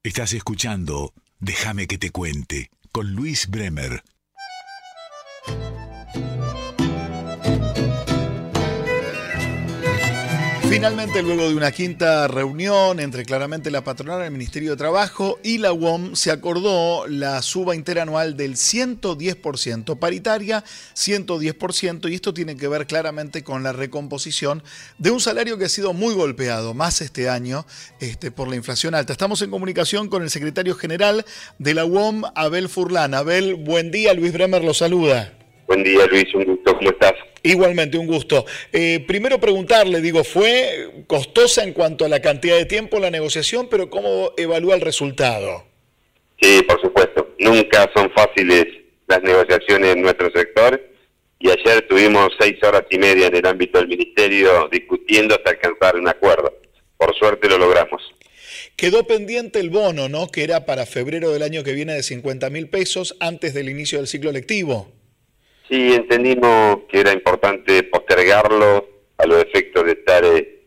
Estás escuchando Déjame que te cuente con Luis Bremer. Finalmente, luego de una quinta reunión entre claramente la patronal, el Ministerio de Trabajo y la UOM, se acordó la suba interanual del 110%, paritaria 110%, y esto tiene que ver claramente con la recomposición de un salario que ha sido muy golpeado, más este año, por la inflación alta. Estamos en comunicación con el secretario general de la UOM, Abel Furlan. Abel, buen día, Luis Bremer lo saluda. Buen día, Luis, un gusto, ¿cómo estás? Igualmente, un gusto. Primero preguntarle, fue costosa en cuanto a la cantidad de tiempo la negociación, pero ¿cómo evalúa el resultado? Sí, por supuesto. Nunca son fáciles las negociaciones en nuestro sector, y ayer tuvimos 6 horas y media en el ámbito del Ministerio discutiendo hasta alcanzar un acuerdo. Por suerte lo logramos. Quedó pendiente el bono, ¿no?, que era para febrero del año que viene de 50.000 pesos antes del inicio del ciclo lectivo. Sí, entendimos que era importante postergarlo a los efectos de estar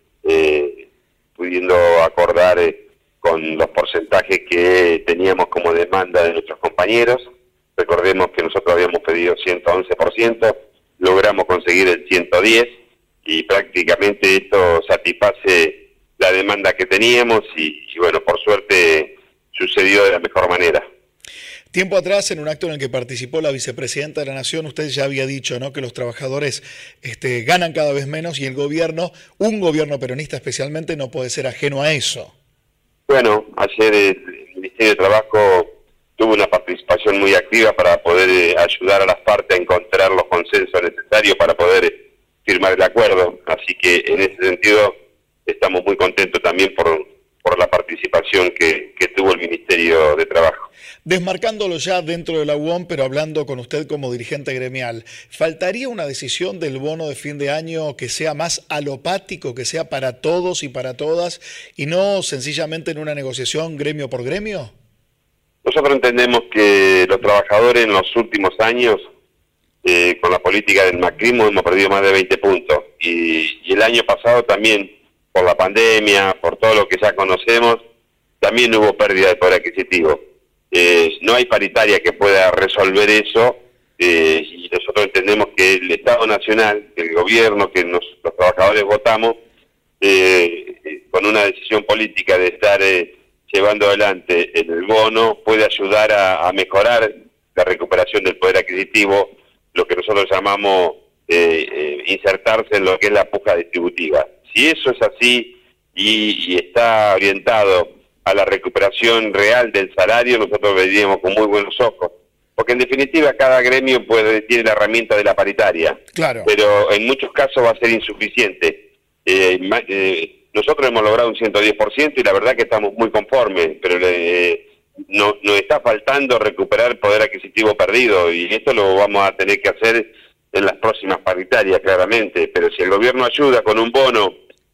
pudiendo acordar con los porcentajes que teníamos como demanda de nuestros compañeros. Recordemos que nosotros habíamos pedido 111%, logramos conseguir el 110%, y prácticamente esto satisface la demanda que teníamos y bueno, por suerte sucedió de la mejor manera. Tiempo atrás, en un acto en el que participó la vicepresidenta de la Nación, usted ya había dicho, ¿no?, que los trabajadores ganan cada vez menos y el gobierno, un gobierno peronista especialmente, no puede ser ajeno a eso. Bueno, ayer el Ministerio de Trabajo tuvo una participación muy activa para poder ayudar a las partes a encontrar los consensos necesarios para poder firmar el acuerdo. Así que en ese sentido estamos muy contentos también por la participación que tuvo el Ministerio de Trabajo. Desmarcándolo ya dentro de la UOM, pero hablando con usted como dirigente gremial, ¿faltaría una decisión del bono de fin de año que sea más alopático, que sea para todos y para todas, y no sencillamente en una negociación gremio por gremio? Nosotros entendemos que los trabajadores en los últimos años, con la política del macrismo, hemos perdido más de 20 puntos, y el año pasado también, por la pandemia, por todo lo que ya conocemos, también hubo pérdida de poder adquisitivo. No hay paritaria que pueda resolver eso, y nosotros entendemos que el Estado Nacional, el gobierno, que los trabajadores votamos, con una decisión política de estar llevando adelante el bono, puede ayudar a mejorar la recuperación del poder adquisitivo, lo que nosotros llamamos insertarse en lo que es la puja distributiva. Si eso es así y está orientado a la recuperación real del salario, nosotros veríamos con muy buenos ojos. Porque en definitiva cada gremio tiene la herramienta de la paritaria, claro, pero en muchos casos va a ser insuficiente. Nosotros hemos logrado un 110% y la verdad que estamos muy conformes, pero nos está faltando recuperar poder adquisitivo perdido, y esto lo vamos a tener que hacer en las próximas paritarias, claramente. Pero si el gobierno ayuda con un bono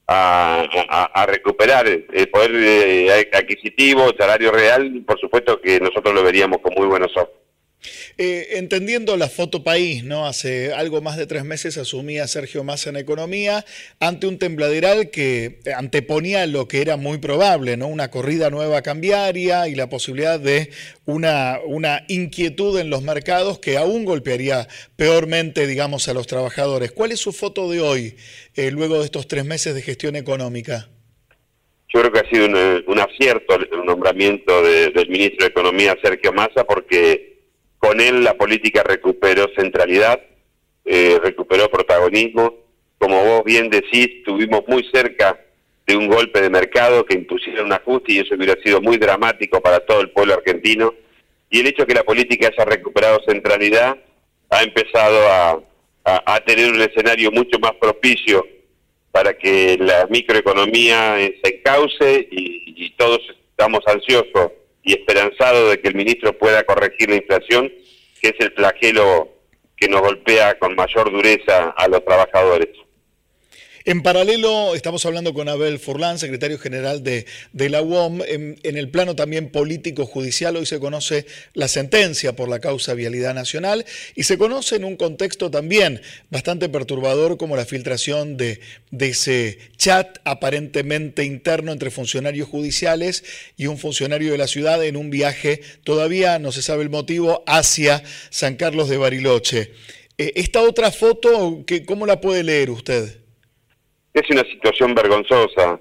a recuperar el poder adquisitivo, el salario real, por supuesto que nosotros lo veríamos con muy buenos ojos. Entendiendo la foto país, ¿no? Hace algo más de 3 meses asumía Sergio Massa en Economía ante un tembladeral que anteponía lo que era muy probable, ¿no? Una corrida nueva cambiaria y la posibilidad de una inquietud en los mercados que aún golpearía peormente, digamos, a los trabajadores. ¿Cuál es su foto de hoy, luego de estos 3 meses de gestión económica? Yo creo que ha sido un acierto el nombramiento del ministro de Economía, Sergio Massa, porque con él la política recuperó centralidad, recuperó protagonismo. Como vos bien decís, estuvimos muy cerca de un golpe de mercado que impusiera un ajuste, y eso hubiera sido muy dramático para todo el pueblo argentino. Y el hecho de que la política haya recuperado centralidad ha empezado a tener un escenario mucho más propicio para que la microeconomía se encauce, y todos estamos ansiosos y esperanzados de que el ministro pueda corregir la inflación, que es el flagelo que nos golpea con mayor dureza a los trabajadores. En paralelo, estamos hablando con Abel Furlan, secretario general de la UOM. En el plano también político-judicial, hoy se conoce la sentencia por la causa Vialidad Nacional y se conoce en un contexto también bastante perturbador como la filtración de ese chat aparentemente interno entre funcionarios judiciales y un funcionario de la ciudad en un viaje, todavía no se sabe el motivo, hacia San Carlos de Bariloche. Esta otra foto, ¿cómo la puede leer usted? Es una situación vergonzosa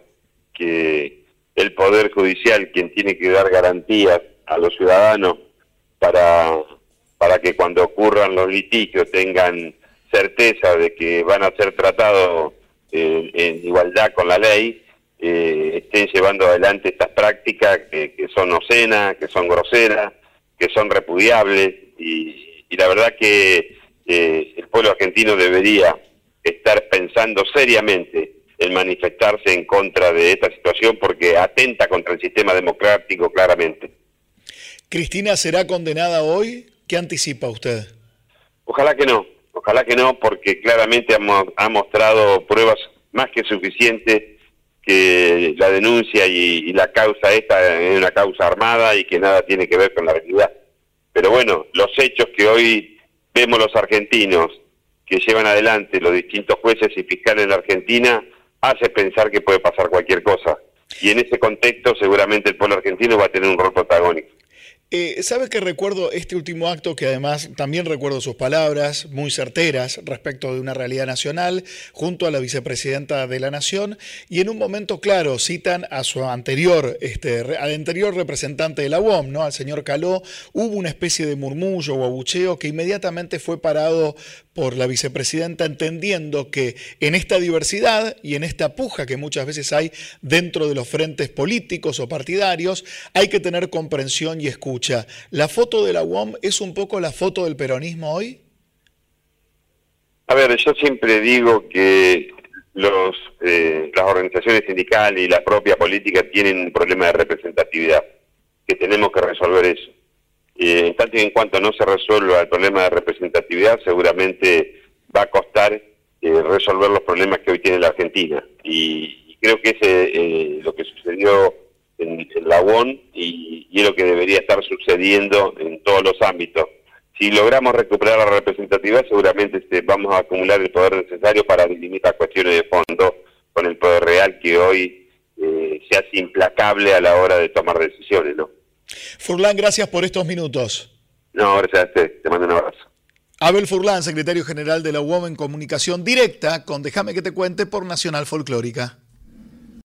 que el Poder Judicial, quien tiene que dar garantías a los ciudadanos para que cuando ocurran los litigios tengan certeza de que van a ser tratados en igualdad con la ley, estén llevando adelante estas prácticas que son obscenas, que son groseras, que son repudiables, y la verdad que el pueblo argentino debería estar pensando seriamente en manifestarse en contra de esta situación porque atenta contra el sistema democrático claramente. ¿Cristina será condenada hoy? ¿Qué anticipa usted? Ojalá que no, porque claramente ha mostrado pruebas más que suficientes que la denuncia y la causa esta es una causa armada y que nada tiene que ver con la realidad. Pero bueno, los hechos que hoy vemos los argentinos que llevan adelante los distintos jueces y fiscales en la Argentina hace pensar que puede pasar cualquier cosa. Y en ese contexto seguramente el pueblo argentino va a tener un rol protagónico. ¿Sabe que recuerdo este último acto, que además también recuerdo sus palabras muy certeras respecto de una realidad nacional, junto a la vicepresidenta de la Nación, y en un momento claro citan a su anterior, al anterior representante de la UOM, ¿no? Al señor Caló? Hubo una especie de murmullo o abucheo que inmediatamente fue parado por la vicepresidenta, entendiendo que en esta diversidad y en esta puja que muchas veces hay dentro de los frentes políticos o partidarios, hay que tener comprensión y escucha. ¿La foto de la UOM es un poco la foto del peronismo hoy? A ver, yo siempre digo que las organizaciones sindicales y la propia política tienen un problema de representatividad, que tenemos que resolver eso. En tanto y en cuanto no se resuelva el problema de representatividad, seguramente va a costar resolver los problemas que hoy tiene la Argentina. Y creo que ese lo que sucedió en la UOM y es lo que debería estar sucediendo en todos los ámbitos. Si logramos recuperar la representatividad, seguramente vamos a acumular el poder necesario para dirimir las cuestiones de fondo con el poder real que hoy se hace implacable a la hora de tomar decisiones, ¿no? Furlan, gracias por estos minutos. No, gracias a usted. Te mando un abrazo. Abel Furlan, secretario general de la UOM, en comunicación directa con Déjame que te cuente por Nacional Folclórica.